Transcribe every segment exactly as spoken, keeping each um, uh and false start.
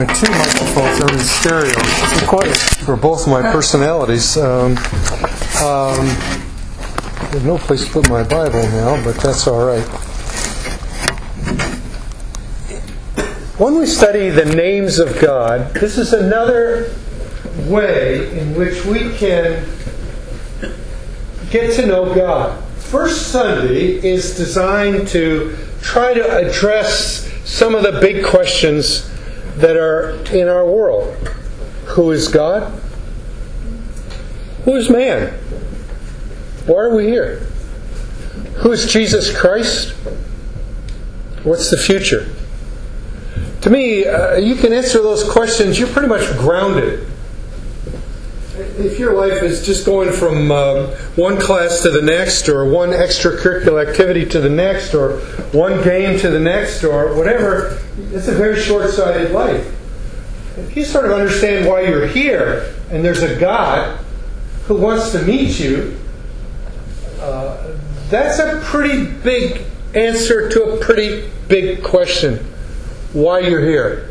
Two microphones are in stereo. Quite for both my personalities. Um, um, there's no place to put my Bible now, but that's all right. When we study the names of God, this is another way in which we can get to know God. First Sunday is designed to try to address some of the big questions that are in our world. Who is God? Who is man? Why are we here? Who is Jesus Christ? What's the future? To me, uh, you can answer those questions, you're pretty much grounded. If your life is just going from um, one class to the next, or one extracurricular activity to the next, or one game to the next, or whatever, it's a very short-sighted life. If you sort of understand why you're here, and there's a God who wants to meet you, uh, that's a pretty big answer to a pretty big question. Why you're here.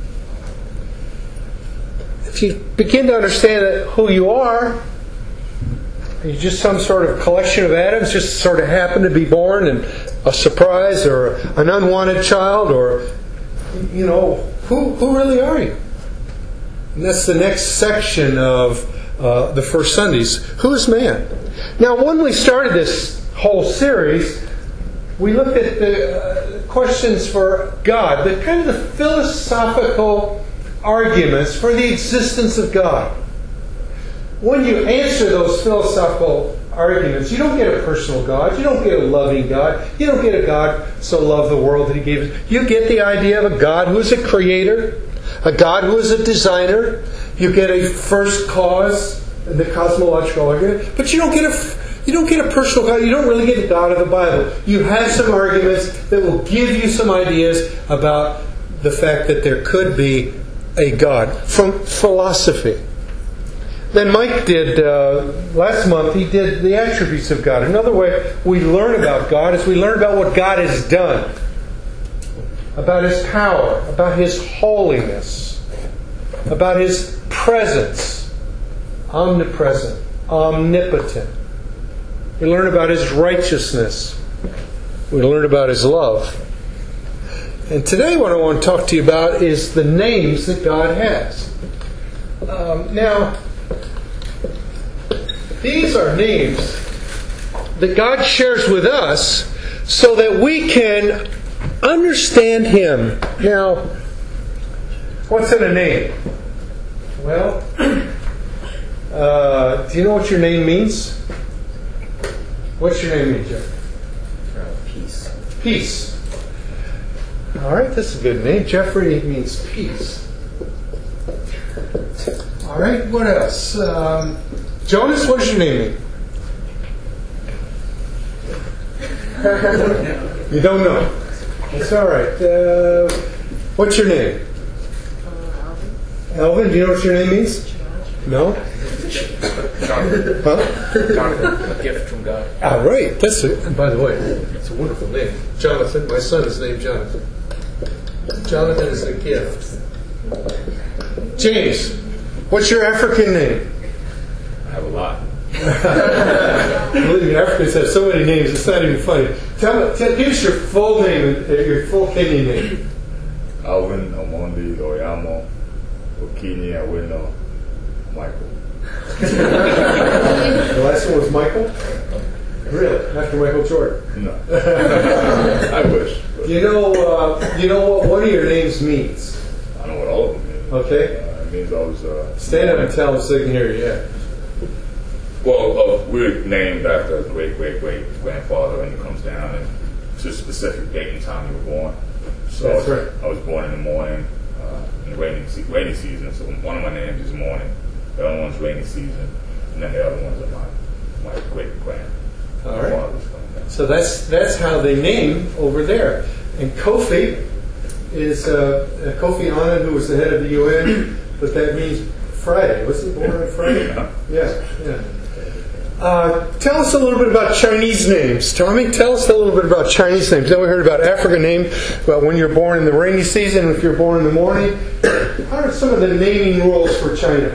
If you begin to understand who you are, you're just some sort of collection of atoms, just sort of happen to be born and a surprise or an unwanted child, or, you know, who who really are you? And that's the next section of uh, the first Sundays. Who is man? Now, when we started this whole series, we looked at the uh, questions for God, the kind of the philosophical arguments for the existence of God. When you answer those philosophical arguments, you don't get a personal God, you don't get a loving God, you don't get a God so loved the world that He gave us. You get the idea of a God who is a creator, a God who is a designer. You get a first cause, the cosmological argument, but you don't get a You don't get a personal God. You don't really get the God of the Bible. You have some arguments that will give you some ideas about the fact that there could be a God from philosophy. Then Mike did, uh, last month, he did the attributes of God. Another way we learn about God is we learn about what God has done. About His power, about His holiness, about His presence, omnipresent, omnipotent. We learn about His righteousness. We learn about His love. And today what I want to talk to you about is the names that God has. Um, now, these are names that God shares with us so that we can understand Him. Now, what's in a name? Well, uh, do you know what your name means? What's your name mean, Jeff? Uh, peace. Peace. All right, that's a good name. Jeffrey means peace. All right, what else? Um, Jonas, what does your name mean? You don't know. It's all right. Uh, what's your name? Uh, Alvin. Alvin, do you know what your name means? No? Jonathan. Huh? Jonathan, a gift from God. All right. That's a, and by the way, it's a wonderful name. Jonathan, my son is named Jonathan. Jonathan is a gift. James, what's your African name? I have a lot. Believe me, Africans have so many names, it's not even funny. Tell me, tell, give us your full name, your full Kenyan name. Alvin Omondi Oyamo Okini Awino Michael. The last one was Michael? Really? After Michael Jordan? No. I wish. You know, uh, you know what one of your names means? I know what all of them mean. Okay. Uh, it means I was... Uh, Stand up and tell them so they can hear you, yeah. Well, uh, we're named after a great-great-great-grandfather, and it comes down and to a specific date and time you were born. So That's right. I was born in the morning, uh, in the rainy, se- rainy season, so one of my names is morning. The other one's rainy season, and then the other ones are my, my great-grand. All right. So that's that's how they name over there. And Kofi is uh, Kofi Annan, who was the head of the U N, but that means Friday. Was he born on Friday? Yeah. Yeah, yeah. Uh, tell us a little bit about Chinese names. Tommy, tell us a little bit about Chinese names. Then we heard about African name, about when you're born in the rainy season, if you're born in the morning. are some of the naming rules for China?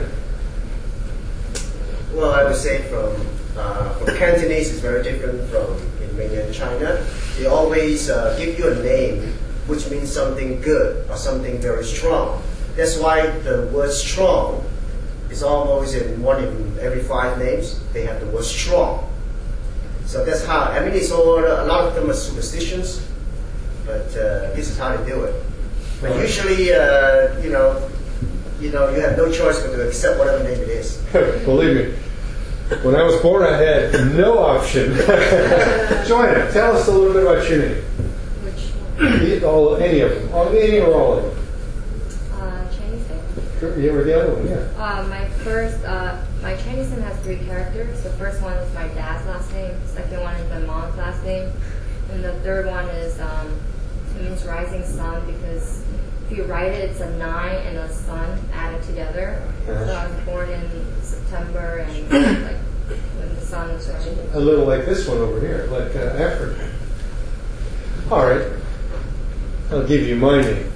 Well, I would say from uh, from Cantonese is very different from in mainland China. They always uh, give you a name which means something good or something very strong. That's why the word strong is almost in one in every five names. They have the word strong. So that's how. I mean, it's all a lot of them are superstitions, but uh, this is how they do it. But usually, uh, you know, you know, you have no choice but to accept whatever name it is. Believe me, when I was born, I had no option. Joanna, tell us a little bit about your name. Which one? All, any of them, all, any or all of them. Uh, Chinese name? You were the other one, yeah. Uh, my first, uh, my Chinese name has three characters. The first one is my dad's last name. The second one is my mom's last name. And the third one is, um, it means rising sun because if you write it, it's a nine and a sun added together. Uh-huh. So I was born in September and like when the sun was rising. A little like this one over here, like uh, Africa. All right. I'll give you my name.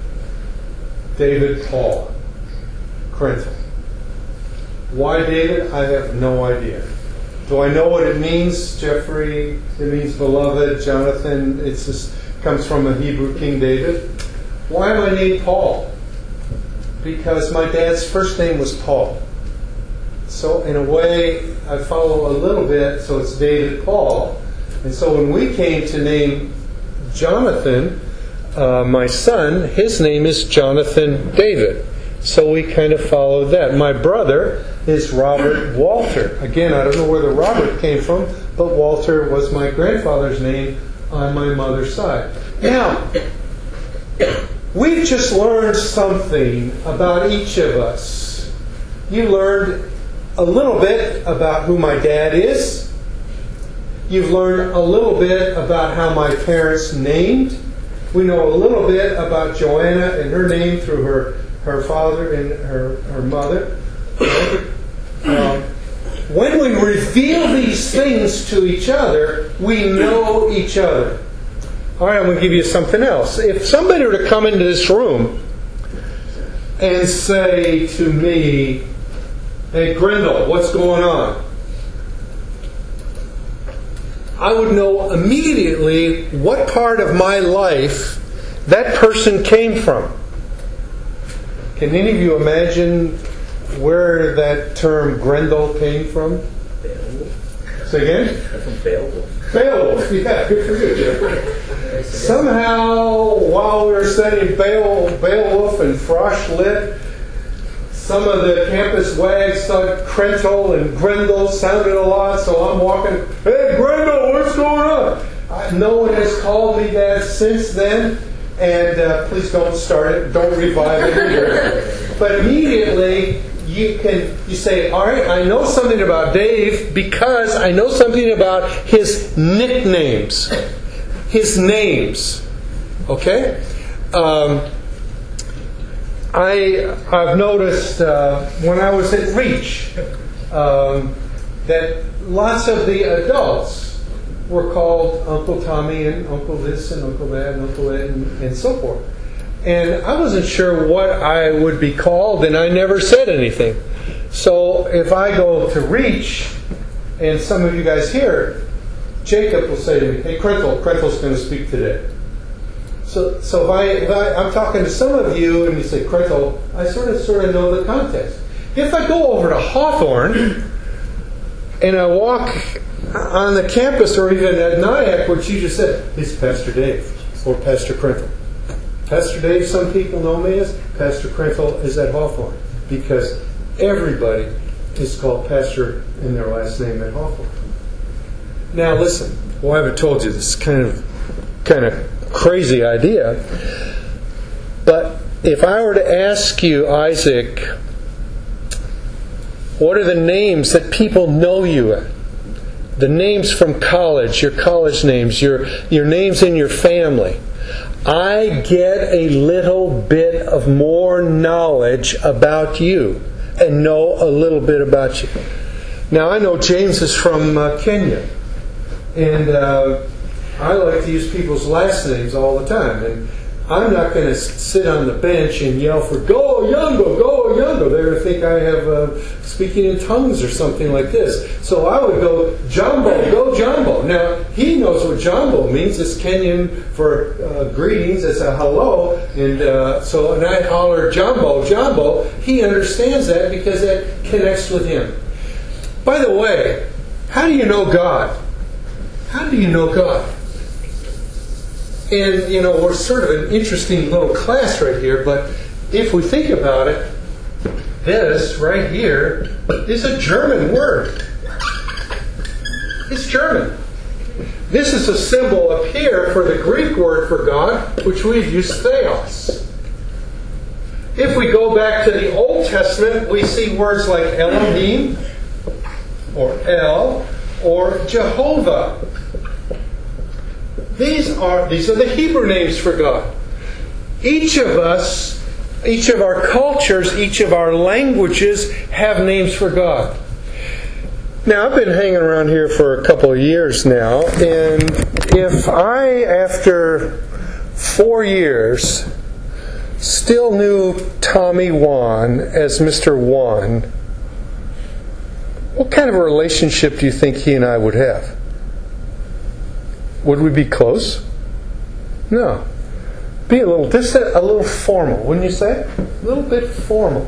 David Paul Krentel. Why David? I have no idea. Do I know what it means, Jeffrey? It means beloved. Jonathan, it just comes from a Hebrew King David. Why am I named Paul? Because my dad's first name was Paul. So in a way, I follow a little bit, so it's David Paul. And so when we came to name Jonathan, uh, my son, his name is Jonathan David. So we kind of followed that. My brother is Robert Walter. Again, I don't know where the Robert came from, but Walter was my grandfather's name on my mother's side. Now, we've just learned something about each of us. You learned a little bit about who my dad is. You've learned a little bit about how my parents named. We know a little bit about Joanna and her name through her, her father and her, her mother. Um, when we reveal these things to each other, we know each other. All right, I'm going to give you something else. If somebody were to come into this room and say to me, "Hey, Grindle, what's going on?" I would know immediately what part of my life that person came from. Can any of you imagine where that term Grendel came from? Beowulf. Say again? From Beowulf. Beowulf, yeah, good for you, Jeff. Somehow, while we were studying Beowulf, Beowulf and Frosh Lit, some of the campus wags thought Krentel and Grendel sounded a lot, so I'm walking, "Hey, Grendel, what's going on?" I, no one has called me that since then, and uh, please don't start it, don't revive it either. But immediately, you can you say, "All right, I know something about Dave because I know something about his nicknames, his names." Okay. Um, I, I've noticed uh, when I was at Reach um, that lots of the adults were called Uncle Tommy and Uncle this and Uncle that and Uncle that and, and so forth. And I wasn't sure what I would be called, and I never said anything. So if I go to Reach, and some of you guys here, Jacob will say to me, "Hey, Krentel, Krentel's going to speak today." So, so if, I, if I, I'm talking to some of you and you say, "Krentel," I sort of sort of know the context. If I go over to Hawthorne and I walk on the campus or even at Nyack, what you just said, "It's Pastor Dave or Pastor Krentel." Pastor Dave, some people know me as Pastor Krentel is at Hawthorne because everybody is called Pastor in their last name at Hawthorne. Now listen, well, I haven't told you this kind of kind of crazy idea, but if I were to ask you, Isaac, what are the names that people know you at? The names from college, your college names, your your names in your family. I get a little bit of more knowledge about you and know a little bit about you. Now I know James is from uh, Kenya, and uh, I like to use people's last names all the time. And I'm not going to sit on the bench and yell for "Go Yungo, go think I have uh, speaking in tongues or something like this. So I would go, Jambo, go Jambo. Now, he knows what Jambo means. It's Kenyan for uh, greetings. It's a hello. And uh, so when I holler Jambo, Jambo, he understands that because that connects with him. By the way, how do you know God? How do you know God? And, you know, we're sort of an interesting little class right here, but if we think about it, this right here is a German word. It's German. This is a symbol up here for the Greek word for God, which we've used theos. If we go back to the Old Testament, we see words like Elohim, or El, or Jehovah. These are these are the Hebrew names for God. Each of us, each of our cultures, each of our languages have names for God. Now, I've been hanging around here for a couple of years now, and if I, after four years, still knew Tommy Wan as Mister Wan, what kind of a relationship do you think he and I would have? Would we be close? No. Be a little distant, a little formal, wouldn't you say? A little bit formal.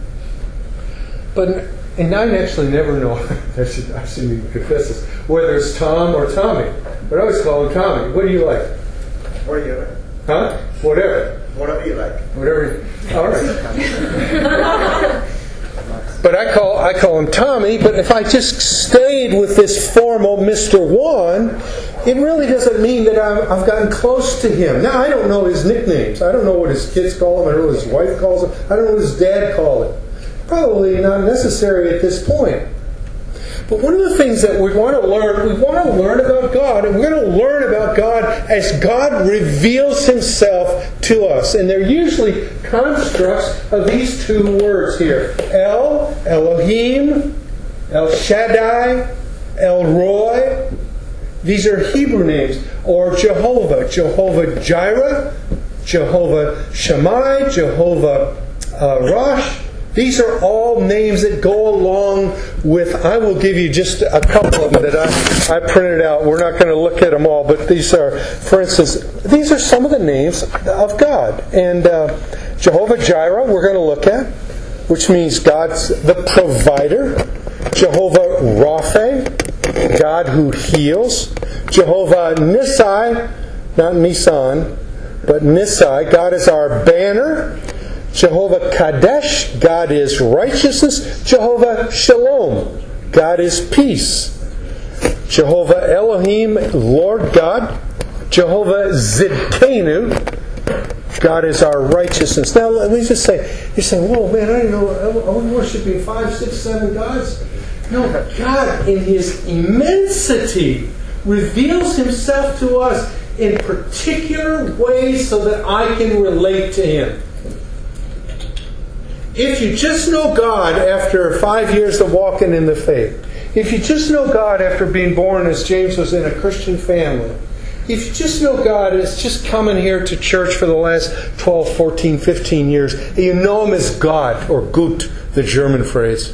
But, and I actually never know, I should, I shouldn't even confess this, whether it's Tom or Tommy. But I always call him Tommy. What do you like? What do you like? Huh? Whatever. Whatever you like. Whatever. All right. But I call I call him Tommy, but if I just stayed with this formal Mister Wan, it really doesn't mean that I've, I've gotten close to him. Now, I don't know his nicknames. I don't know what his kids call him. I don't know what his wife calls him. I don't know what his dad called him. Probably not necessary at this point. But one of the things that we want to learn, we want to learn about God, and we're going to learn about God as God reveals Himself to us. And they're usually constructs of these two words here. El, Elohim, El Shaddai, El Roy. These are Hebrew names. Or Jehovah, Jehovah Jireh, Jehovah Shammai, Jehovah uh, Rosh. These are all names that go along with, I will give you just a couple of them that I, I printed out. We're not going to look at them all, but these are, for instance, these are some of the names of God. And uh, Jehovah Jireh we're going to look at, which means God's the provider. Jehovah Rapha, God who heals. Jehovah Nissi, not Nisan, but Nissi, God is our banner. Jehovah Kadesh, God is righteousness. Jehovah Shalom, God is peace. Jehovah Elohim, Lord God. Jehovah Zidkenu, God is our righteousness. Now let me just say, you're saying, whoa man, I didn't know, I'm worshiping five, six, seven gods. No, God in His immensity reveals Himself to us in particular ways so that I can relate to Him. If you just know God after five years of walking in the faith, if you just know God after being born, as James was, in a Christian family, if you just know God as just coming here to church for the last twelve, fourteen, fifteen years, and you know Him as God, or Gut, the German phrase,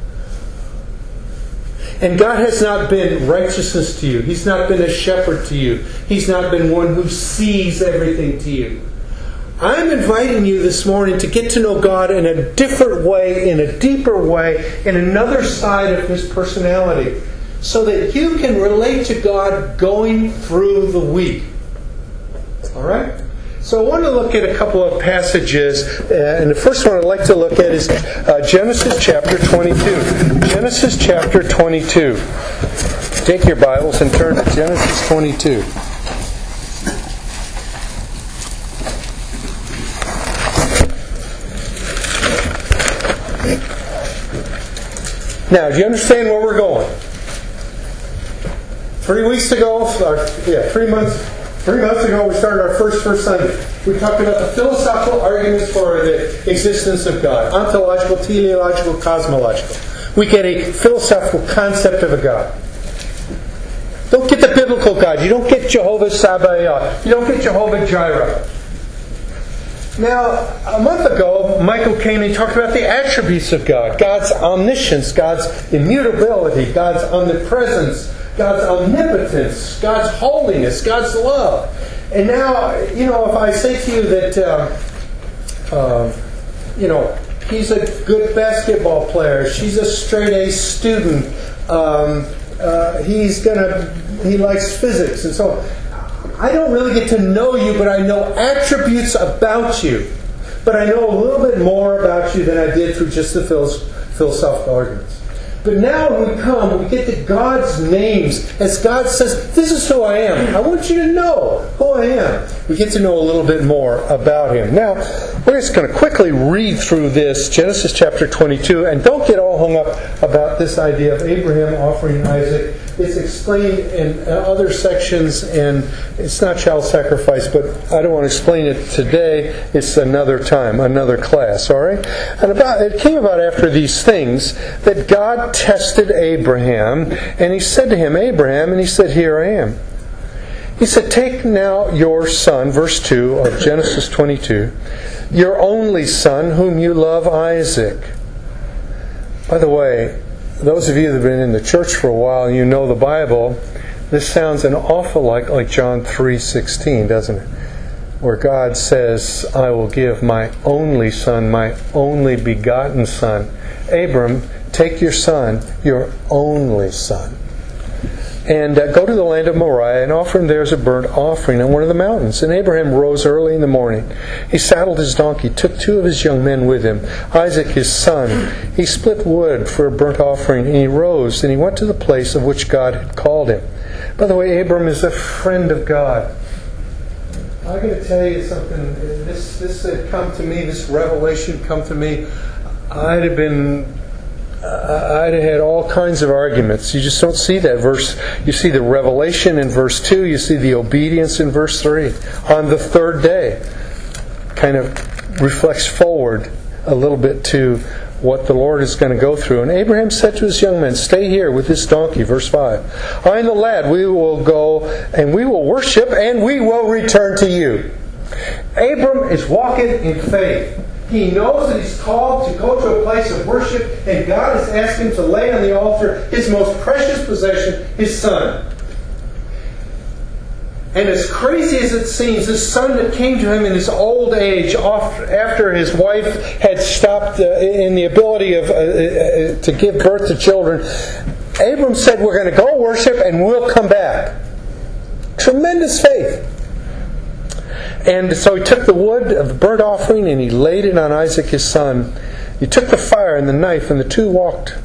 and God has not been righteousness to you, He's not been a shepherd to you, He's not been one who sees everything to you, I'm inviting you this morning to get to know God in a different way, in a deeper way, in another side of His personality, so that you can relate to God going through the week. Alright? So I want to look at a couple of passages, uh, and the first one I'd like to look at is uh, Genesis chapter twenty-two. Genesis chapter twenty-two. Take your Bibles and turn to Genesis twenty-two. Now, do you understand where we're going? Three weeks ago, or, yeah, three months, three months ago, we started our first first Sunday. We talked about the philosophical arguments for the existence of God: ontological, teleological, cosmological. We get a philosophical concept of a God. Don't get the biblical God. You don't get Jehovah Sabaoth. You don't get Jehovah Jireh. Now, a month ago, know, Michael came and he talked about the attributes of God. God's omniscience, God's immutability, God's omnipresence, God's omnipotence, God's holiness, God's love. And now, you know, if I say to you that, uh, uh, you know, he's a good basketball player, she's a straight-A student, um, uh, he's gonna, he likes physics, and so on. I don't really get to know you, but I know attributes about you. But I know a little bit more about you than I did through just the philosophical arguments. But now when we come, we get to God's names. As God says, this is who I am. I want you to know who I am. We get to know a little bit more about Him. Now, we're just going to quickly read through this, Genesis chapter twenty-two, and don't get all hung up about this idea of Abraham offering Isaac. It's explained in other sections, and it's not child sacrifice, but I don't want to explain it today. It's another time, another class, all right? And about it came about after these things that God tested Abraham, and He said to him, Abraham, and he said, here I am. He said, take now your son, verse two of Genesis twenty-two, your only son, whom you love, Isaac. By the way, those of you that have been in the church for a while and you know the Bible, this sounds an awful lot like John three sixteen, doesn't it? Where God says, I will give my only son, my only begotten son. Abram, take your son, your only son, and uh, go to the land of Moriah and offer him there as a burnt offering on one of the mountains. And Abraham rose early in the morning. He saddled his donkey, took two of his young men with him, Isaac his son. He split wood for a burnt offering, and he rose, and he went to the place of which God had called him. By the way, Abram is a friend of God. I'm going to tell you something. This, this had come to me, this revelation come to me. I'd have been... I'd have had all kinds of arguments. You just don't see that verse. You see the revelation in verse two. You see the obedience in verse three. On the third day, kind of reflects forward a little bit to what the Lord is going to go through. And Abraham said to his young men, stay here with this donkey, verse five. I and the lad, we will go and we will worship and we will return to you. Abram is walking in faith. He knows that he's called to go to a place of worship, and God has asked him to lay on the altar his most precious possession, his son. And as crazy as it seems, this son that came to him in his old age, after his wife had stopped in the ability of uh, to give birth to children, Abram said, we're going to go worship and we'll come back. Tremendous faith. And so he took the wood of the burnt offering and he laid it on Isaac his son. He took the fire and the knife, and the two walked.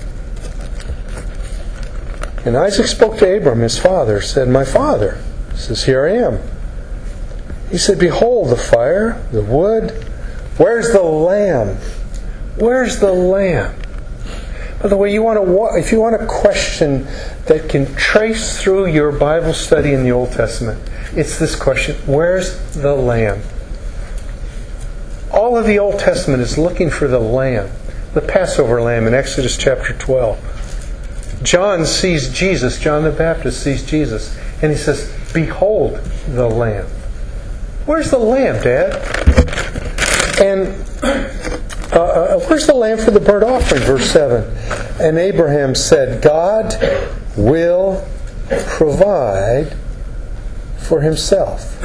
And Isaac spoke to Abram, his father, said, my father. He says, here I am. He said, behold the fire, the wood. Where's the lamb? Where's the lamb? By the way, you want to, if you want a question that can trace through your Bible study in the Old Testament, it's this question: where's the lamb? All of the Old Testament is looking for the lamb, the Passover lamb in Exodus chapter twelve. John sees Jesus, John the Baptist sees Jesus, and he says, behold the lamb. Where's the lamb, Dad? And uh, uh, where's the lamb for the burnt offering? Verse seven. And Abraham said, God will provide for Himself.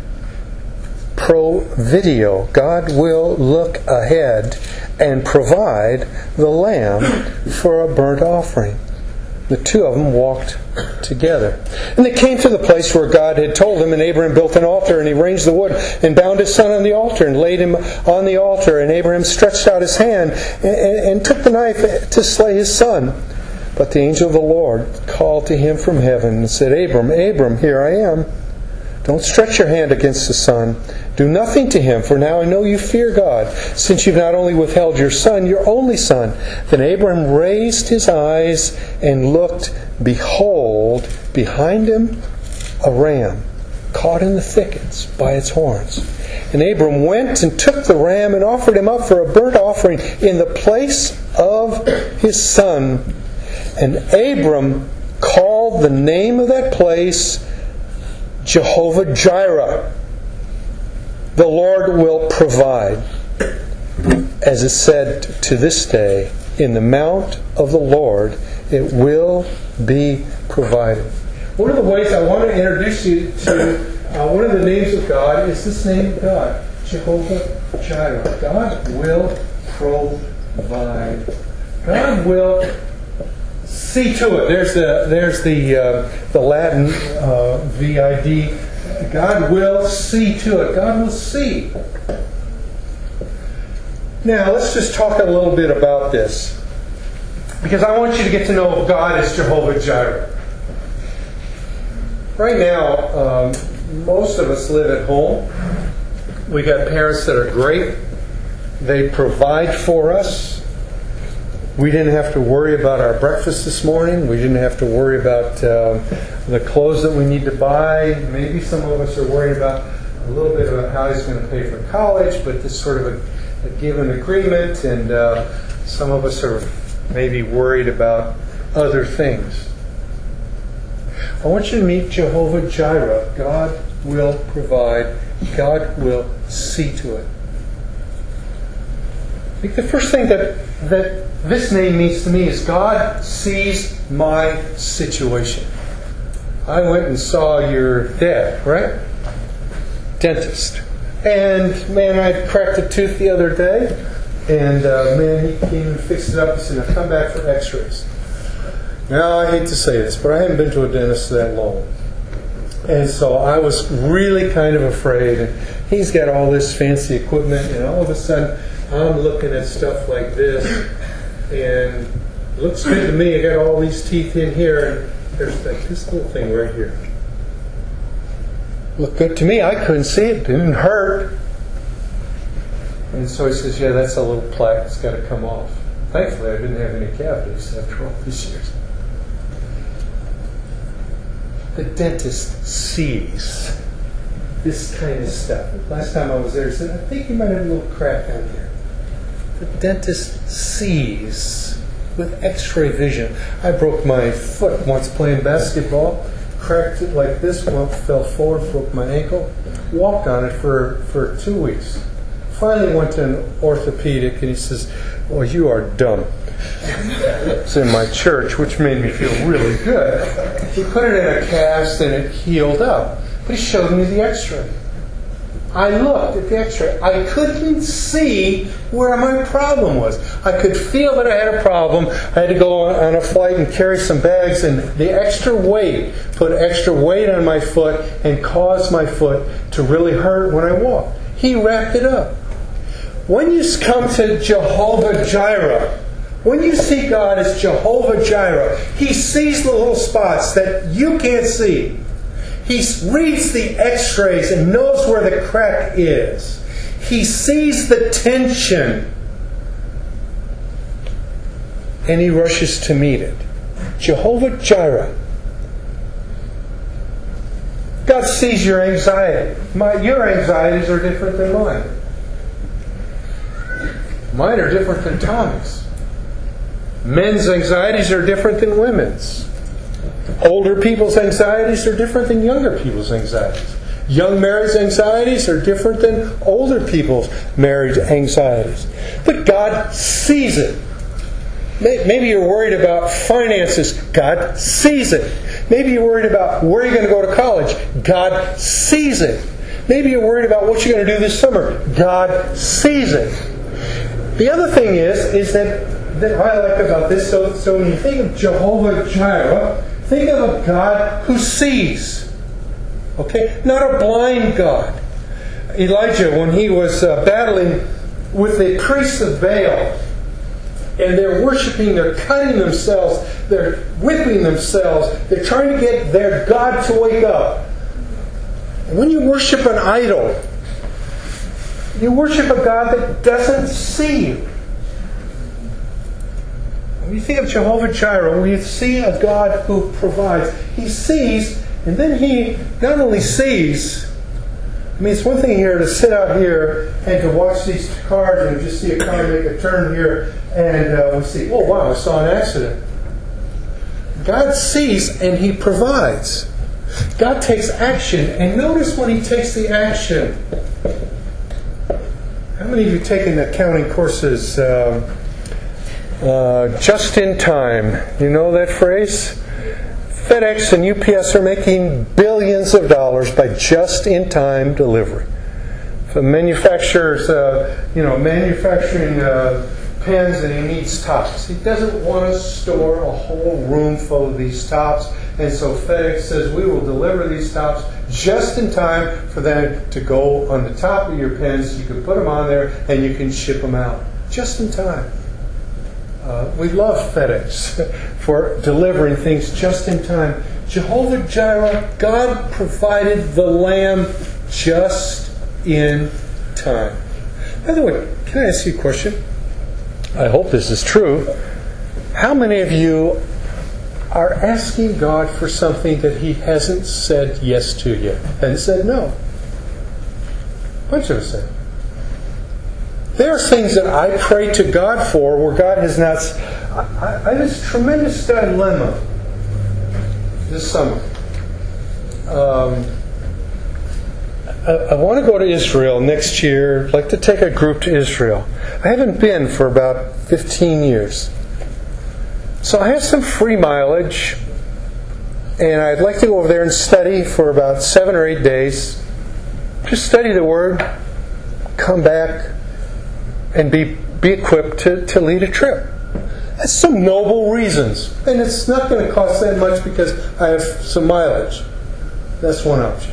Provideo. God will look ahead and provide the lamb for a burnt offering. The two of them walked together. And they came to the place where God had told him, and Abraham built an altar, and he arranged the wood, and bound his son on the altar, and laid him on the altar. And Abraham stretched out his hand, and, and, and took the knife to slay his son. But the angel of the Lord called to him from heaven, and said, Abram, Abram, here I am. Don't stretch your hand against the son. Do nothing to him, for now I know you fear God, since you've not only withheld your son, your only son. Then Abram raised his eyes and looked. Behold, behind him a ram, caught in the thickets by its horns. And Abram went and took the ram and offered him up for a burnt offering in the place of his son. And Abram called the name of that place Jehovah Jireh. The Lord will provide. as it said to this day, in the mount of the Lord it will be provided. One of the ways I want to introduce you to uh, one of the names of God is this name of God, Jehovah Jireh. God will provide. God will see to it. There's the there's the uh, the Latin uh, V I D. God will see to it. God will see. Now let's just talk a little bit about this, because I want you to get to know God as Jehovah Jireh. Right now, um, most of us live at home. We got parents that are great. They provide for us. We didn't have to worry about our breakfast this morning. We didn't have to worry about uh, the clothes that we need to buy. Maybe some of us are worried about a little bit about how he's going to pay for college, but this sort of a, a given agreement. And uh, some of us are maybe worried about other things. I want you to meet Jehovah Jireh. God will provide. God will see to it. I think the first thing that, that this name means to me is God sees my situation. I went and saw your dad, right? Dentist. And man, I cracked a tooth the other day. And uh, man, he came and fixed it up. He said, now come back for x-rays. Now, I hate to say this, but I haven't been to a dentist that long. And so I was really kind of afraid. And he's got all this fancy equipment, and all of a sudden I'm looking at stuff like this, and it looks good to me. I got all these teeth in here, and there's like this little thing right here. Looked good to me. I couldn't see it. It didn't hurt. And so he says, yeah, that's a little plaque. It's got to come off. Thankfully, I didn't have any cavities after all these years. The dentist sees this kind of stuff. Last time I was there, he said, I think you might have a little crack down here. The dentist sees with x-ray vision. I broke my foot once playing basketball, cracked it like this, fell forward, broke my ankle, walked on it for, for two weeks. Finally went to an orthopedic, and he says, well, you are dumb. It's in my church, which made me feel really good. He put it in a cast and it healed up. But he showed me the x-ray. I looked at the x-ray. I couldn't see where my problem was. I could feel that I had a problem. I had to go on a flight and carry some bags, and the extra weight put extra weight on my foot and caused my foot to really hurt when I walked. He wrapped it up. When you come to Jehovah Jireh, when you see God as Jehovah Jireh, He sees the little spots that you can't see. He reads the x-rays and knows where the crack is. He sees the tension. And He rushes to meet it. Jehovah Jireh. God sees your anxiety. My, your anxieties are different than mine. Mine are different than Tommy's. Men's anxieties are different than women's. Older people's anxieties are different than younger people's anxieties. Young marrieds' anxieties are different than older people's marriage anxieties. But God sees it. Maybe you're worried about finances. God sees it. Maybe you're worried about where you're going to go to college. God sees it. Maybe you're worried about what you're going to do this summer. God sees it. The other thing is, is that that I like about this, so, so when you think of Jehovah Jireh, think of a God who sees. Okay? Not a blind God. Elijah, when he was uh, battling with the priests of Baal, and they're worshiping, they're cutting themselves, they're whipping themselves, they're trying to get their God to wake up. And when you worship an idol, you worship a God that doesn't see you. When you think of Jehovah Jireh, when you see a God who provides, He sees, and then He not only sees. I mean, it's one thing here to sit out here and to watch these cars and just see a car make a turn here, and uh, we see, oh wow, I saw an accident. God sees and He provides. God takes action, and notice when He takes the action, how many of you taken accounting courses, um, uh, just in time? You know that phrase? FedEx and U P S are making billions of dollars by just-in-time delivery. If a manufacturer's, uh, you know, manufacturing uh, pens and he needs tops, he doesn't want to store a whole room full of these tops, and so FedEx says we will deliver these tops just in time for them to go on the top of your pens. You can put them on there and you can ship them out just in time. Uh, we love FedEx for delivering things just in time. Jehovah Jireh, God provided the lamb just in time. By the way, can I ask you a question? I hope this is true. How many of you are asking God for something that He hasn't said yes to yet? Hasn't said no? A bunch of us say. There are things that I pray to God for where God has not. I, I had this tremendous dilemma this summer. Um, I, I want to go to Israel next year. I'd like to take a group to Israel. I haven't been for about fifteen years. So I have some free mileage, and I'd like to go over there and study for about seven or eight days. Just study the Word, come back, and be, be equipped to, to lead a trip. That's some noble reasons. And it's not going to cost that much because I have some mileage. That's one option.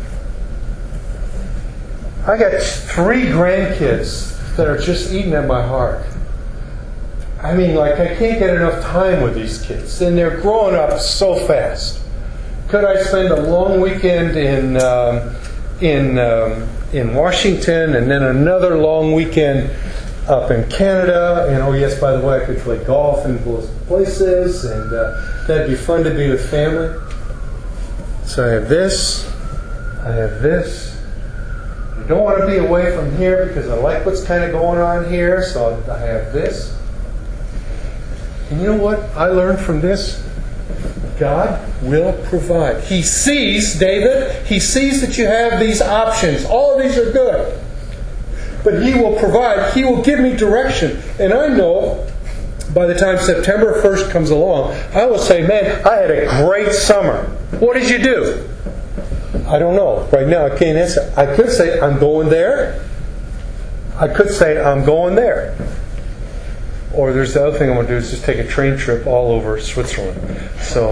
I got three grandkids that are just eating at my heart. I mean, like, I can't get enough time with these kids. And they're growing up so fast. Could I spend a long weekend in um, in um, in Washington and then another long weekend up in Canada? And oh yes, by the way, I could play golf in both places, and uh, that'd be fun to be with family. So I have this. I have this. I don't want to be away from here because I like what's kind of going on here. So I have this. And you know what I learned from this? God will provide. He sees, David, He sees that you have these options. All of these are good. But He will provide. He will give me direction. And I know by the time September first comes along, I will say, man, I had a great summer. What did you do? I don't know. Right now I can't answer. I could say, I'm going there. I could say, I'm going there. Or there's the other thing I want to do is just take a train trip all over Switzerland. So,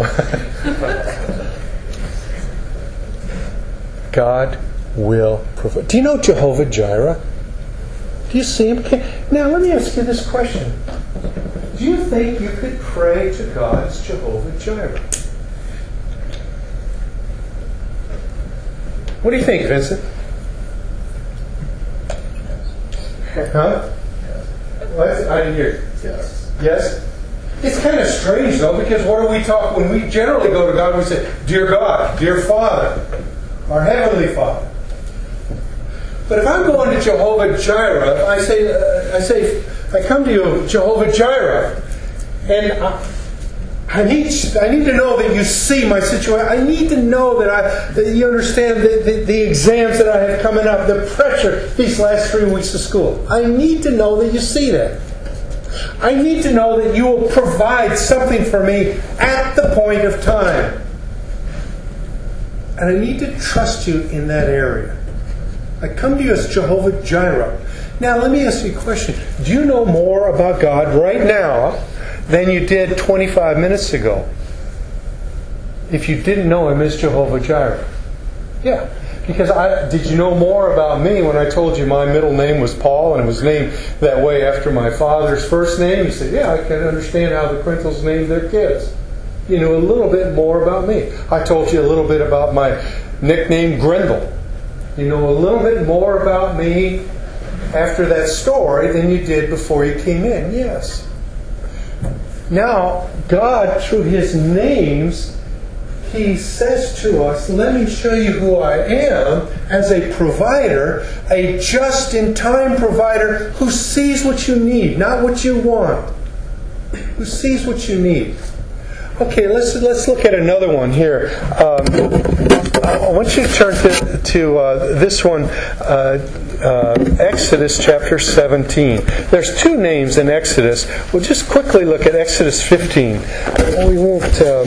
God will provide. Do you know Jehovah Jireh? Do you see Him? Now, let me ask you this question. Do you think you could pray to God as Jehovah Jireh? What do you think, Vincent? Huh? What? I didn't hear you. Yes. Yes? It's kind of strange, though, because what do we talk when we generally go to God? We say, Dear God, Dear Father, our Heavenly Father. But if I'm going to Jehovah Jireh, I say, uh, I say, I come to you, Jehovah Jireh, and I, I need, I need to know that you see my situation. I need to know that I, that you understand the, the, the exams that I have coming up, the pressure these last three weeks of school. I need to know that you see that. I need to know that you will provide something for me at the point of time. And I need to trust you in that area. I come to you as Jehovah Jireh. Now, let me ask you a question. Do you know more about God right now than you did twenty-five minutes ago? If you didn't know Him as Jehovah Jireh. Yeah. Because I, did you know more about me when I told you my middle name was Paul and it was named that way after my father's first name? You said, yeah, I can understand how the Crintles named their kids. You knew a little bit more about me. I told you a little bit about my nickname, Grindle. You know a little bit more about me after that story than you did before you came in. Yes. Now, God, through His names, He says to us, let me show you who I am as a provider, a just-in-time provider who sees what you need, not what you want. Who sees what you need. Okay, let's let's look at another one here. Um, I want you to turn to, to uh, this one, uh, uh, Exodus chapter seventeen. There's two names in Exodus. We'll just quickly look at Exodus fifteen. We won't. Um,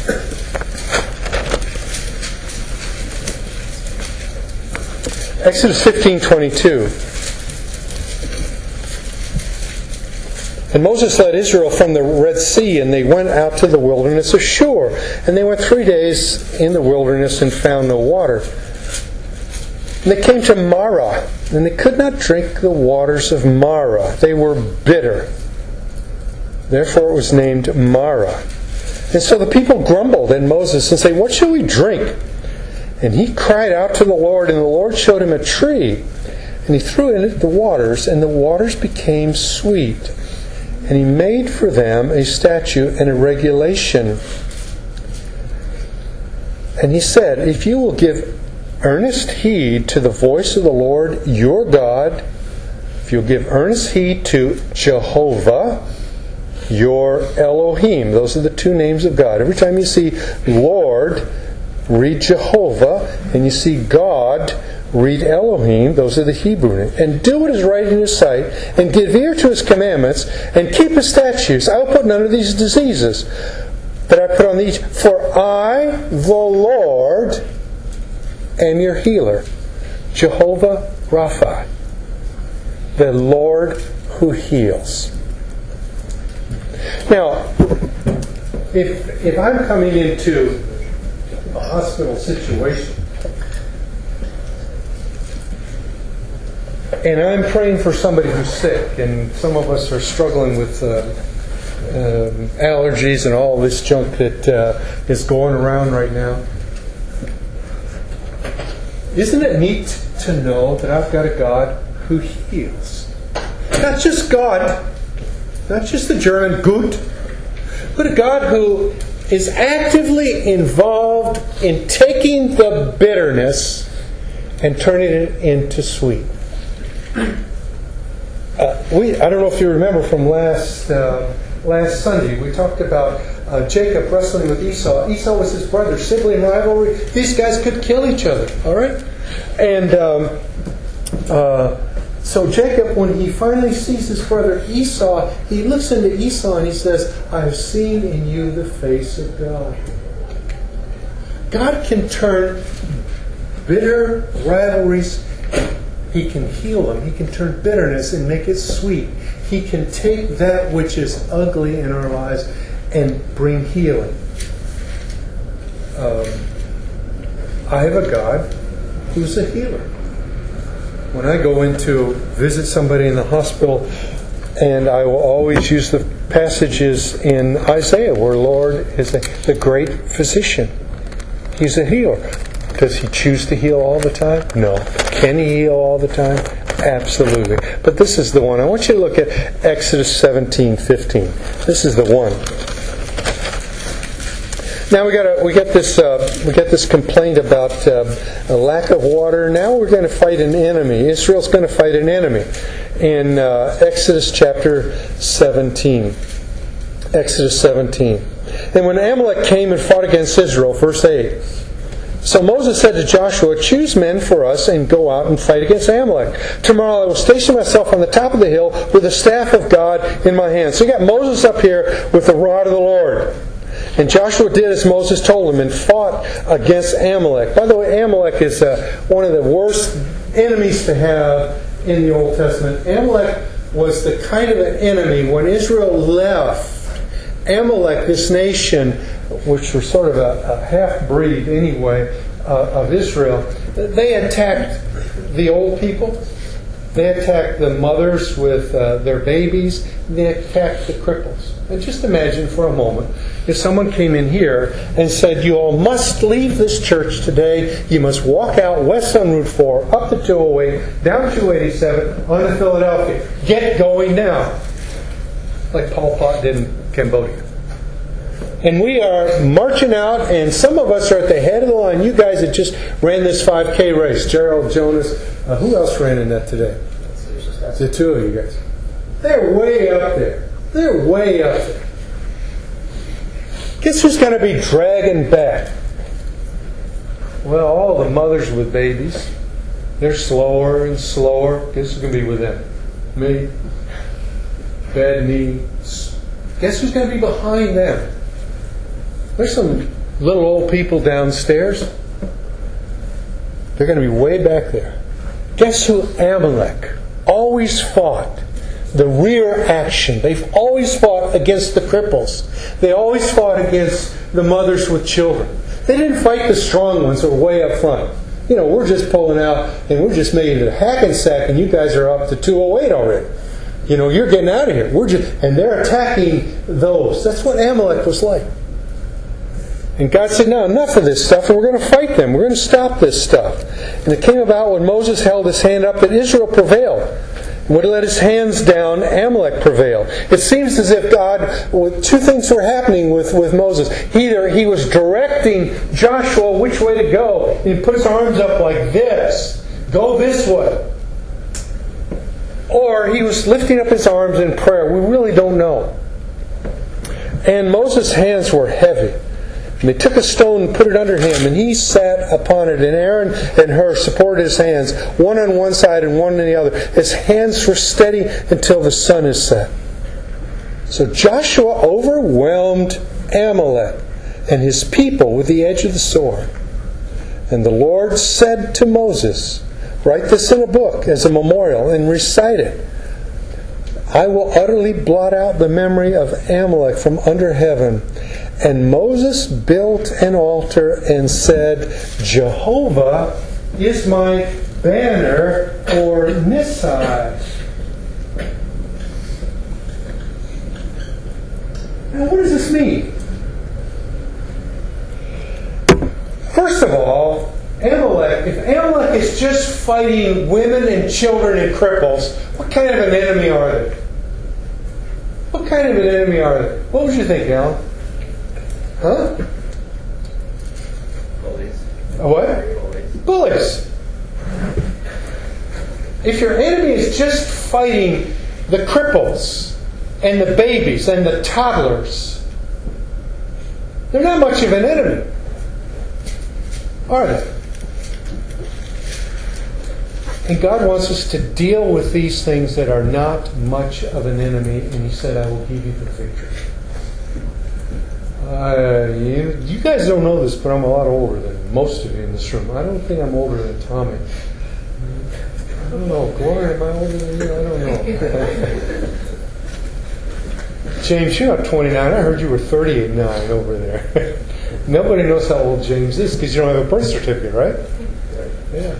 Exodus fifteen twenty-two. And Moses led Israel from the Red Sea, and they went out to the wilderness of Shur. And they went three days in the wilderness and found no water. And they came to Marah, and they could not drink the waters of Marah. They were bitter. Therefore it was named Marah. And so the people grumbled at Moses and said, "What shall we drink?" And he cried out to the Lord, and the Lord showed him a tree. And he threw in it the waters, and the waters became sweet. And he made for them a statute and a regulation. And he said, "If you will give earnest heed to the voice of the Lord your God, if you'll give earnest heed to Jehovah, your Elohim," those are the two names of God. Every time you see Lord, read Jehovah, and you see God, read Elohim. Those are the Hebrew names. "And do what is right in His sight, and give ear to His commandments, and keep His statutes. I will put none of these diseases that I put on these. For I, the Lord, am your healer." Jehovah Rapha, the Lord who heals. Now, if if I'm coming into a hospital situation, and I'm praying for somebody who's sick, and some of us are struggling with uh, um, allergies and all this junk that uh, is going around right now. Isn't it neat to know that I've got a God who heals? Not just God, not just the German Gut, but a God who is actively involved in taking the bitterness and turning it into sweet. Uh, we I don't know if you remember from last uh, last Sunday, we talked about uh, Jacob wrestling with Esau. Esau was his brother, sibling rivalry. These guys could kill each other, all right? And um, uh, so Jacob, when he finally sees his brother Esau, he looks into Esau and he says, "I have seen in you the face of God." God can turn bitter rivalries. He can heal them. He can turn bitterness and make it sweet. He can take that which is ugly in our lives and bring healing. Um, I have a God who's a healer. When I go in to visit somebody in the hospital, and I will always use the passages in Isaiah where Lord is a, the great physician. He's a healer. Does He choose to heal all the time? No. Can He heal all the time? Absolutely. But this is the one. I want you to look at Exodus seventeen fifteen. This is the one. Now we got a, we got this uh, we got this complaint about uh, a lack of water. Now we're going to fight an enemy. Israel's going to fight an enemy in uh, Exodus chapter seventeen. Exodus seventeen. And when Amalek came and fought against Israel, verse eight. So Moses said to Joshua, "Choose men for us and go out and fight against Amalek. Tomorrow I will station myself on the top of the hill with the staff of God in my hand." So you got Moses up here with the rod of the Lord. And Joshua did as Moses told him and fought against Amalek. By the way, Amalek is uh, one of the worst enemies to have in the Old Testament. Amalek was the kind of an enemy when Israel left. Amalek, this nation, which was sort of a, a half-breed anyway uh, of Israel, they attacked the old people. They attacked the mothers with uh, their babies. They attacked the cripples. And just imagine for a moment if someone came in here and said, "You all must leave this church today. You must walk out west on Route four, up the two oh eight, down two eighty-seven, on to Philadelphia. Get going now." Like Pol Pot did in Cambodia. And we are marching out, and some of us are at the head of the line. You guys that just ran this five K race, Gerald, Jonas, uh, who else ran in that today? The two of you guys. They're way up there. They're way up there. Guess who's going to be dragging back? Well, all the mothers with babies. They're slower and slower. Guess who's going to be with them? Me. Bad knees. Guess who's going to be behind them? There's some little old people downstairs. They're going to be way back there. Guess who Amalek always fought? The rear action. They've always fought against the cripples. They always fought against the mothers with children. They didn't fight the strong ones that were way up front. You know, we're just pulling out and we're just making it a Hackensack and you guys are up to two oh eight already. You know, you're getting out of here. We're just, and they're attacking those. That's what Amalek was like. And God said, no, enough of this stuff, and we're going to fight them. We're going to stop this stuff. And it came about when Moses held his hand up that Israel prevailed. And when he let his hands down, Amalek prevailed. It seems as if God, with two things were happening with, with Moses. Either he was directing Joshua which way to go, and he put his arms up like this. Go this way. Or he was lifting up his arms in prayer. We really don't know. And Moses' hands were heavy. And they took a stone and put it under him, and he sat upon it. And Aaron and Hur supported his hands, one on one side and one on the other. His hands were steady until the sun is set. So Joshua overwhelmed Amalek and his people with the edge of the sword. And the Lord said to Moses, write this in a book as a memorial and recite it. I will utterly blot out the memory of Amalek from under heaven. And Moses built an altar and said, Jehovah is my banner, or Nisai. Now, what does this mean? First of all, Amalek, if Amalek is just fighting women and children and cripples, what kind of an enemy are they? What kind of an enemy are they? What would you think, Alan? Huh? Bullies. A what? Bullies. Bullies. If your enemy is just fighting the cripples and the babies and the toddlers, they're not much of an enemy, are they? And God wants us to deal with these things that are not much of an enemy, and He said, I will give you the victory. Uh, you, you guys don't know this, but I'm a lot older than most of you in this room. I don't think I'm older than Tommy. I don't know. Gloria, am I older than you? I don't know. James, you're not twenty-nine. I heard you were thirty-eight nine over there. Nobody knows how old James is because you don't have a birth certificate, right? Yeah.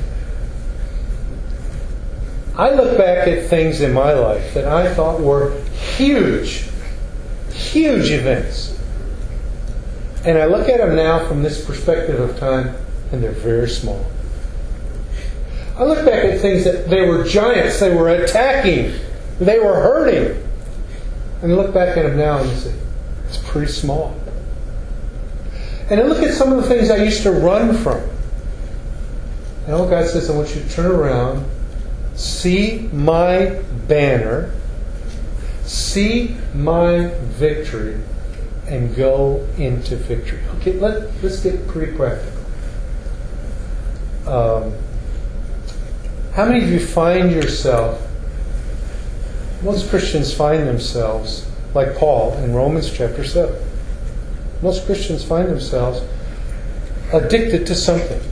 I look back at things in my life that I thought were huge, huge events. And I look at them now from this perspective of time, and they're very small. I look back at things that they were giants, they were attacking, they were hurting. And I look back at them now and I say, it's pretty small. And I look at some of the things I used to run from. And all God says, I want you to turn around, see my banner, see my victory, and go into victory. Okay, let, let's get pretty practical. Um, how many of you find yourself, most Christians find themselves, like Paul in Romans chapter seven. Most Christians find themselves addicted to something.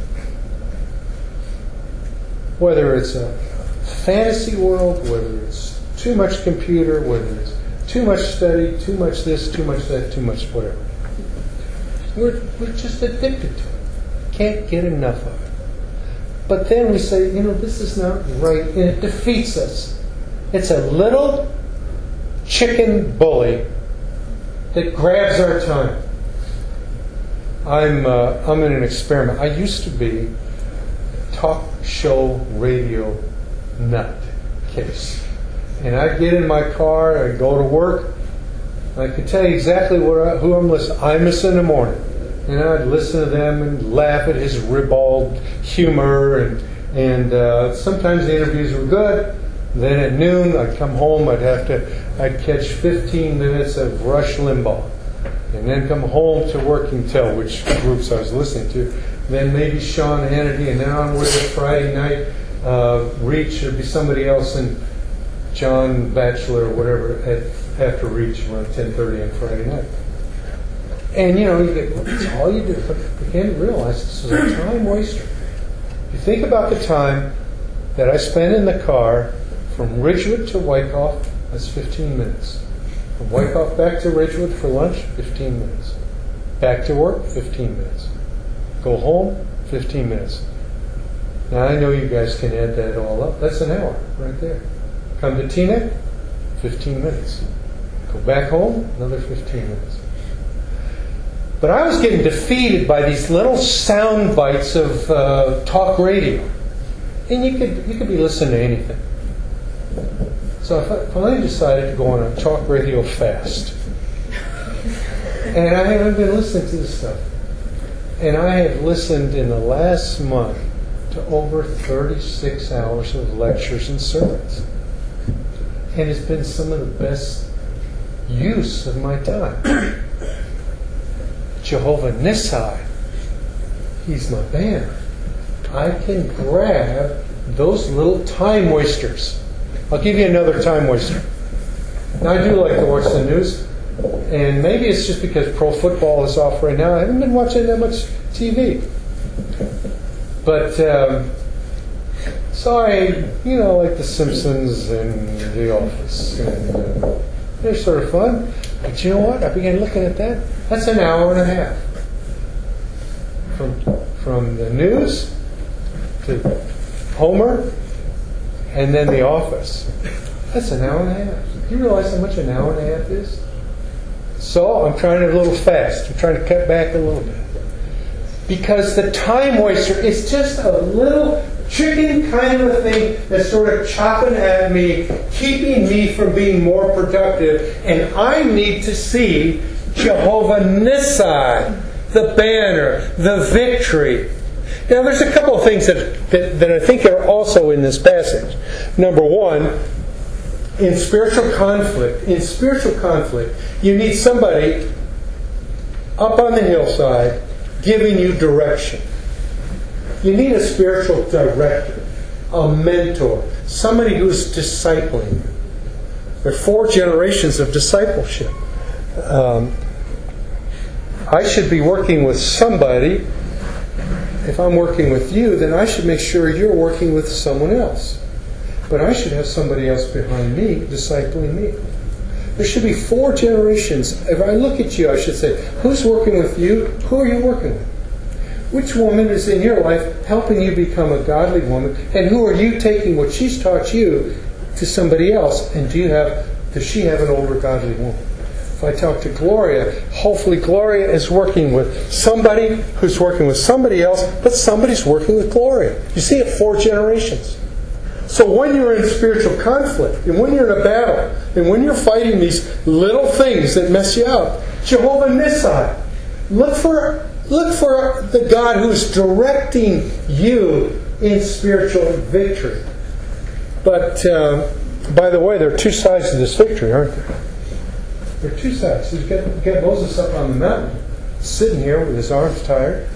Whether it's a fantasy world, whether it's too much computer, whether it's too much study, too much this, too much that, too much whatever. We're, we're just addicted to it. Can't get enough of it. But then we say, you know, this is not right, and it defeats us. It's a little chicken bully that grabs our time. I'm uh, I'm in an experiment. I used to be talk show radio nut case. And I'd get in my car, I'd go to work, and I could tell you exactly what I, who I'm listening. Imus in the morning. And I'd listen to them and laugh at his ribald humor. And, and uh, sometimes the interviews were good. Then at noon, I'd come home, I'd have to, I'd catch fifteen minutes of Rush Limbaugh. and then come home to work and tell which groups I was listening to. Then maybe Sean Hannity, and now I'm with it Friday night. Uh, Reach, there'd be somebody else, and John Batchelor or whatever at, after Reach around ten thirty on Friday night. And you know, you get, that's all you do. But begin to realize this is a time waster. You think about the time that I spent in the car from Ridgewood to Wyckoff, that's fifteen minutes. From Wyckoff back to Ridgewood for lunch, fifteen minutes. Back to work, fifteen minutes. Go home, fifteen minutes. Now I know you guys can add that all up. That's an hour right there. Come to Teaneck, fifteen minutes. Go back home, another fifteen minutes. But I was getting defeated by these little sound bites of uh, talk radio. And you could you could be listening to anything. So I finally decided to go on a talk radio fast. And I haven't been listening to this stuff. And I have listened in the last month to over thirty-six hours of lectures and sermons. And it's been some of the best use of my time. Jehovah Nissi, He's my banner. I can grab those little time wasters. I'll give you another time waster. Now, I do like to watch the news, and maybe it's just because pro football is off right now. I haven't been watching that much T V. But, um, so I, you know, like The Simpsons and The Office. And, uh, they're sort of fun. But you know what? I began looking at that. That's an hour and a half. From, from the news to Homer, and then The Office. That's an hour and a half. Do you realize how much an hour and a half is? So I'm trying to a little fast. I'm trying to cut back a little bit. Because the time waster is just a little chicken kind of a thing that's sort of chopping at me, keeping me from being more productive. And I need to see Jehovah Nissi, the banner, the victory. Now, there's a couple of things that, that, that I think are also in this passage. Number one, in spiritual conflict, in spiritual conflict, you need somebody up on the hillside giving you direction. You need a spiritual director, a mentor, somebody who's discipling you. There are four generations of discipleship. Um, I should be working with somebody. If I'm working with you, then I should make sure you're working with someone else. But I should have somebody else behind me discipling me. There should be four generations. If I look at you, I should say, who's working with you? Who are you working with? Which woman is in your life helping you become a godly woman? And who are you taking what she's taught you to somebody else? And do you have, does she have an older godly woman? If I talk to Gloria, hopefully Gloria is working with somebody who's working with somebody else, but somebody's working with Gloria. You see it, four generations. So when you're in spiritual conflict, and when you're in a battle, and when you're fighting these little things that mess you up, Jehovah Nissi, look for look for the God who's directing you in spiritual victory. But uh, by the way, there are two sides to this victory, aren't there? There are two sides. You've got, you've got Moses up on the mountain, sitting here with his arms tired,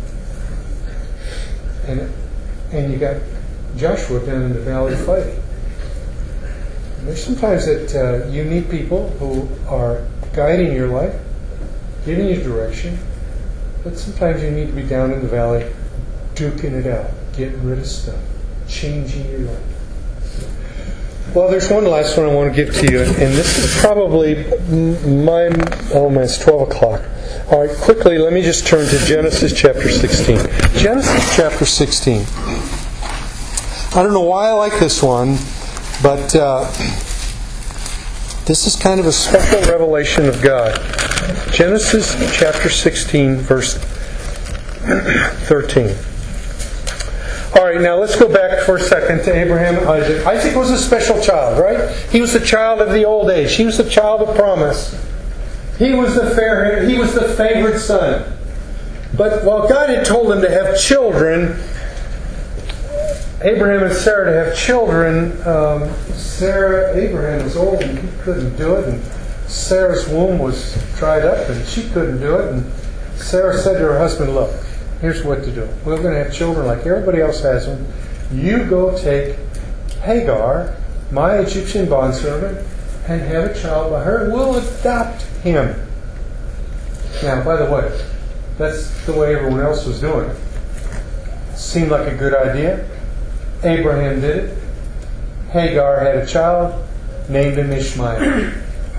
and and you got Joshua down in the valley fighting. And there's sometimes that uh, you need people who are guiding your life, giving you direction, but sometimes you need to be down in the valley, duking it out, getting rid of stuff, changing your life. Well, there's one last one I want to give to you, and this is probably my, oh man, it's twelve o'clock. All right, quickly, let me just turn to Genesis chapter sixteen. Genesis chapter sixteen. I don't know why I like this one, but uh, this is kind of a special revelation of God. Genesis chapter sixteen, verse thirteen. All right, now let's go back for a second to Abraham and Isaac. Isaac was a special child, right? He was the child of the old age. He was the child of promise. He was the fair, he was the favored son. But while God had told him to have children, Abraham and Sarah to have children, um, Sarah, Abraham was old and he couldn't do it. And Sarah's womb was dried up and she couldn't do it. And Sarah said to her husband, look, here's what to do. We're going to have children like everybody else has them. You go take Hagar, my Egyptian bondservant, and have a child by her. We'll adopt him. Now, by the way, that's the way everyone else was doing it. Seemed like a good idea. Abraham did it. Hagar had a child, named him Ishmael.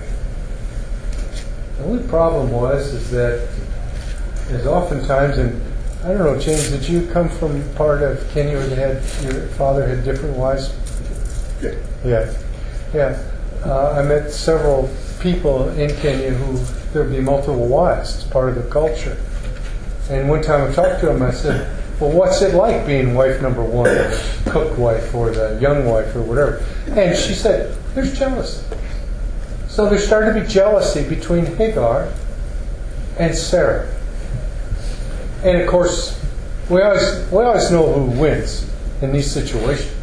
The only problem was is that as oftentimes, and I don't know, James, did you come from part of Kenya where they had, your father had different wives? Yeah. Yeah. Yeah. Uh, I met several people in Kenya who there would be multiple wives. It's part of the culture. And one time I talked to them, I said, well, what's it like being wife number one, or the cook wife, or the young wife, or whatever? And she said, there's jealousy. So there started to be jealousy between Hagar and Sarah. And of course, we always we always know who wins in these situations.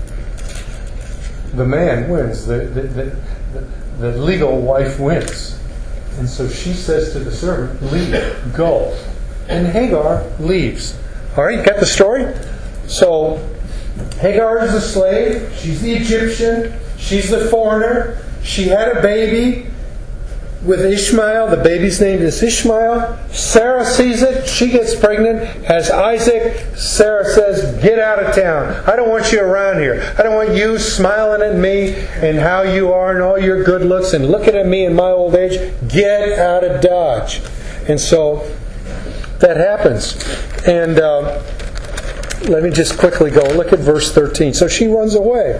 The man wins. The, the, the, the, the legal wife wins. And so she says to the servant, leave, go. And Hagar leaves. All right, you got the story? So Hagar is a slave. She's the Egyptian. She's the foreigner. She had a baby with Ishmael. The baby's name is Ishmael. Sarah sees it. She gets pregnant, has Isaac. Sarah says, get out of town. I don't want you around here. I don't want you smiling at me and how you are and all your good looks and looking at me in my old age. Get out of Dodge. And so that happens. And uh, let me just quickly go. Look at verse thirteen. So she runs away.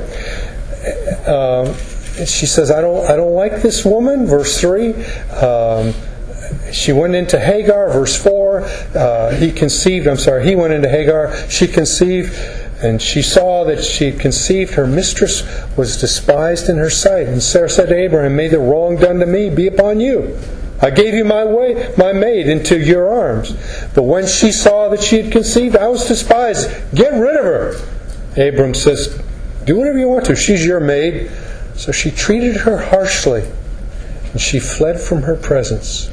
Uh, She says, I don't I don't like this woman. Verse three. Um, she went into Hagar. Verse four. Uh, he conceived. I'm sorry. He went into Hagar. She conceived. And she saw that she had conceived. Her mistress was despised in her sight. And Sarah said to Abraham, may the wrong done to me be upon you. I gave you my way, my maid into your arms. But when she saw that she had conceived, I was despised. Get rid of her. Abram says, do whatever you want to. She's your maid. So she treated her harshly, and she fled from her presence.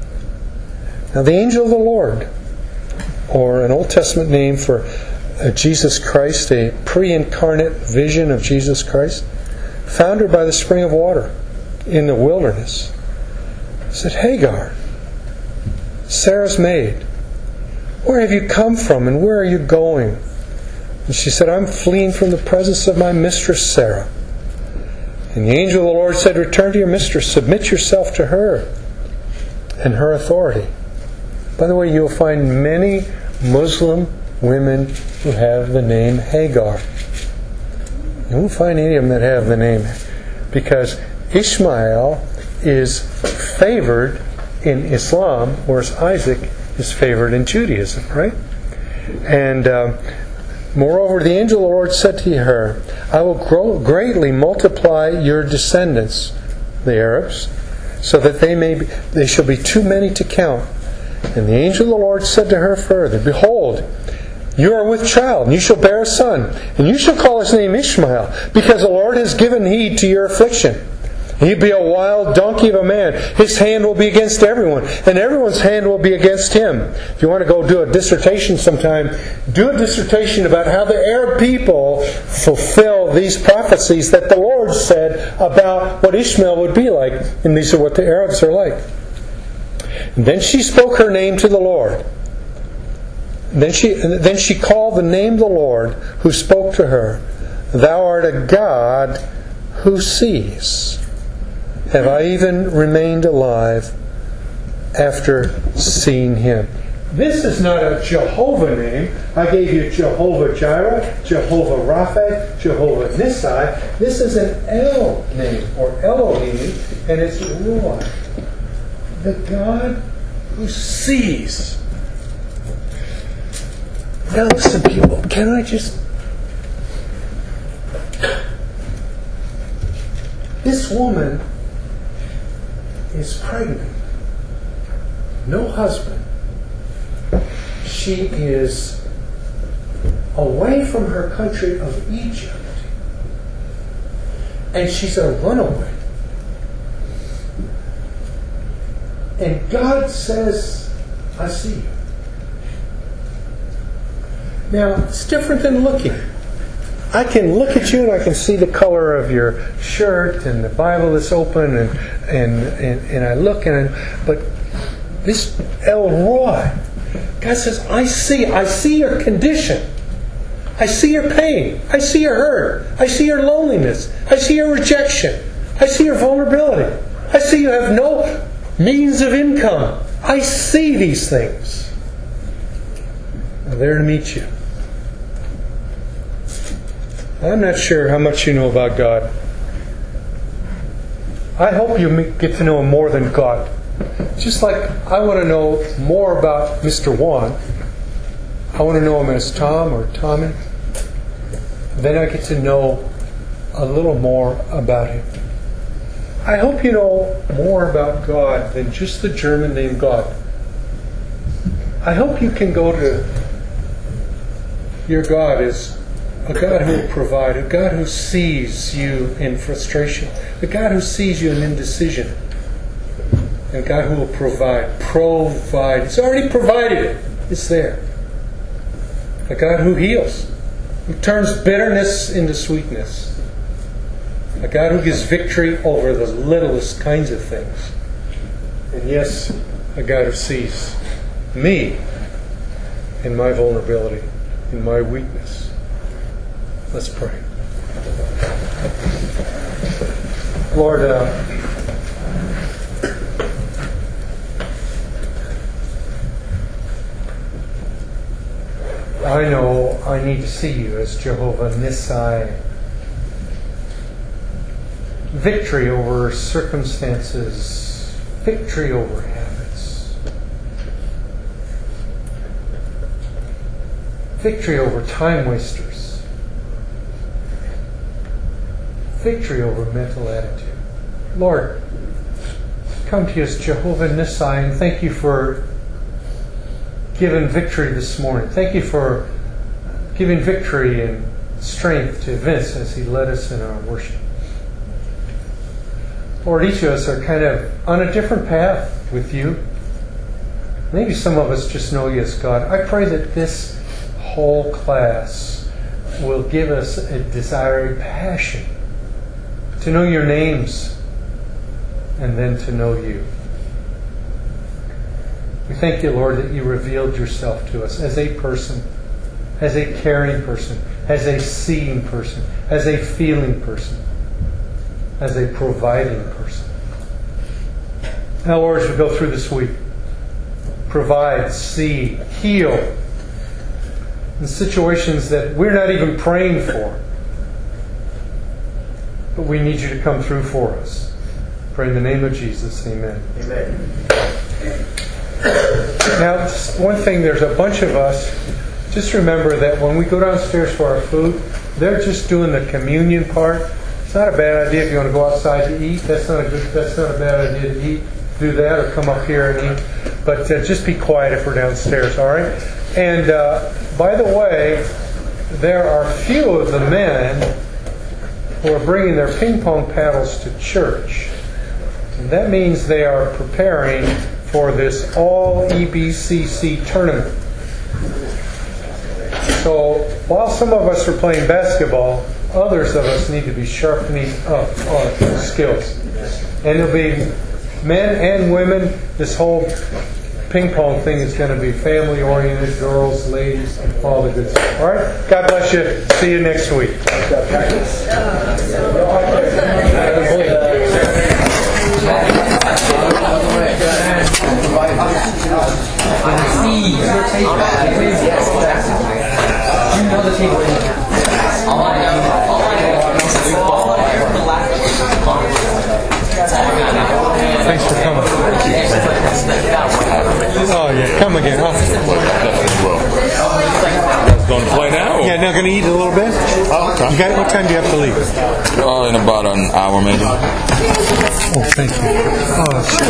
Now the angel of the Lord, or an Old Testament name for Jesus Christ, a pre-incarnate vision of Jesus Christ, found her by the spring of water in the wilderness. He said, Hagar, Sarah's maid, where have you come from and where are you going? And she said, I'm fleeing from the presence of my mistress Sarah. And the angel of the Lord said, return to your mistress, submit yourself to her and her authority. By the way, you'll find many Muslim women who have the name Hagar. You won't find any of them that have the name, because Ishmael is favored in Islam, whereas Isaac is favored in Judaism, right? And um, moreover, the angel of the Lord said to her, I will grow, greatly multiply your descendants, the Arabs, so that they may be, they shall be too many to count. And the angel of the Lord said to her further, behold, you are with child, and you shall bear a son, and you shall call his name Ishmael, because the Lord has given heed to your affliction. He'll be a wild donkey of a man. His hand will be against everyone, and everyone's hand will be against him. If you want to go do a dissertation sometime, do a dissertation about how the Arab people fulfill these prophecies that the Lord said about what Ishmael would be like. And these are what the Arabs are like. And then she spoke her name to the Lord. And then she, then she called the name of the Lord who spoke to her. Thou art a God who sees. Have I even remained alive after seeing him? This is not a Jehovah name. I gave you Jehovah Jireh, Jehovah Rapha, Jehovah Nissi. This is an El name, or Elohim, and it's Ruach. The God who sees. Now listen, people, can I just... This woman is pregnant. No husband. She is away from her country of Egypt. And she's a runaway. And God says, I see you. Now, it's different than looking. I can look at you and I can see the color of your shirt and the Bible is open and and, and, and I look and I, but this El Roi, God says, I see, I see your condition. I see your pain. I see your hurt. I see your loneliness. I see your rejection. I see your vulnerability. I see you have no means of income. I see these things. I'm there to meet you. I'm not sure how much you know about God. I hope you get to know Him more than God. Just like I want to know more about Mister Wan. I want to know him as Tom or Tommy. Then I get to know a little more about him. I hope you know more about God than just the German name God. I hope you can go to your God as a God who will provide, a God who sees you in frustration, a God who sees you in indecision, a God who will provide. Provide. It's already provided it. It's there. A God who heals, who turns bitterness into sweetness. A God who gives victory over the littlest kinds of things. And yes, a God who sees me in my vulnerability, in my weakness. Let's pray. Lord, uh, I know I need to see you as Jehovah Nissi. Victory over circumstances, victory over habits, victory over time wasters, victory over mental attitude. Lord, come to you as Jehovah Nissi, and thank you for giving victory this morning. Thank you for giving victory and strength to Vince as he led us in our worship. Lord, each of us are kind of on a different path with you. Maybe some of us just know you as God. I pray that this whole class will give us a desire, a passion to know your names and then to know you. We thank you, Lord, that you revealed yourself to us as a person, as a caring person, as a seeing person, as a feeling person, as a providing person. Now, Lord, as we go through this week, provide, see, heal in situations that we're not even praying for. But we need you to come through for us. Pray in the name of Jesus. Amen. Amen. Now, one thing, there's a bunch of us. Just remember that when we go downstairs for our food, they're just doing the communion part. It's not a bad idea if you want to go outside to eat. That's not a good. That's not a bad idea to eat. Do that or come up here and eat. But uh, just be quiet if we're downstairs. All right. And uh, by the way, there are few of the men who are bringing their ping pong paddles to church. And that means they are preparing for this all E B C C tournament. So while some of us are playing basketball, others of us need to be sharpening up our skills. And there'll be men and women. This whole ping pong thing is going to be family oriented, girls, ladies, all the good stuff. All right? God bless you. See you next week. Thanks for coming. Oh yeah, come again. Huh? Going to play now? Or? Yeah, now going to eat a little bit. Oh, okay. You got, what time do you have to leave? Oh, in about an hour maybe. Oh, thank you. Oh,